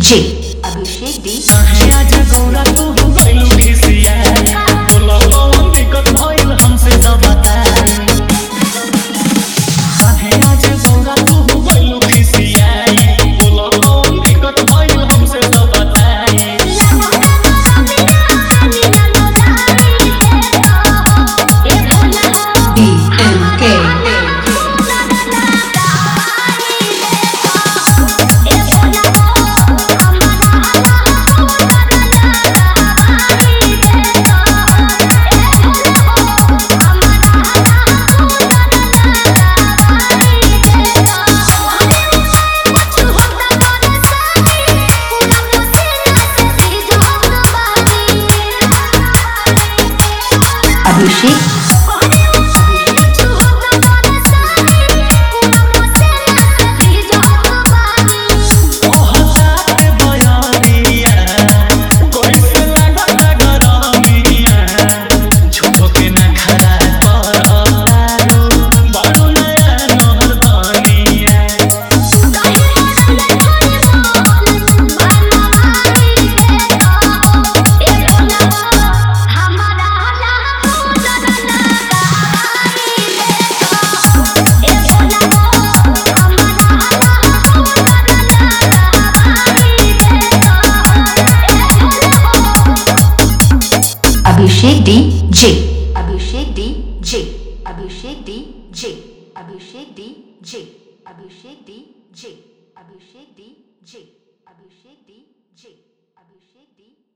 जे अभिषेक डी आज गौरा तू गइलू घिसिया बोला कौन दिक्कत भइल हमसे त बता आज गौरा तू गइलू घिसिया बोला कौन दिक्कत भइल हमसे त बता BMK Abhishek Abhishek D J Abhishek D J Abhishek D J Abhishek D J Abhishek D J Abhishek D J Abhishek D J Abhishek D